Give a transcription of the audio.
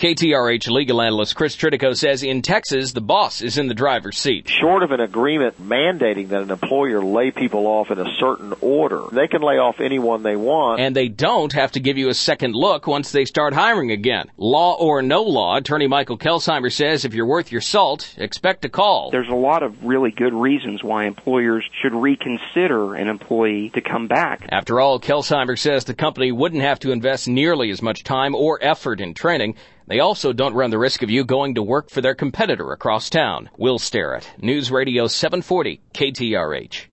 KTRH legal analyst Chris Tritico says in Texas, the boss is in the driver's seat. Short of an agreement mandating that an employer lay people off in a certain order, they can lay off anyone they want. And they don't have to give you a second look once they start hiring again. Law or no law, attorney Michael Kelsheimer says if you're worth your salt, expect a call. There's a lot of really good reasons why employers should reconsider an employee to come back. After all, Kelsheimer says the company wouldn't have to invest nearly as much time or effort in training. They also don't run the risk of you going to work for their competitor across town. Will Sterrett, News Radio 740, KTRH.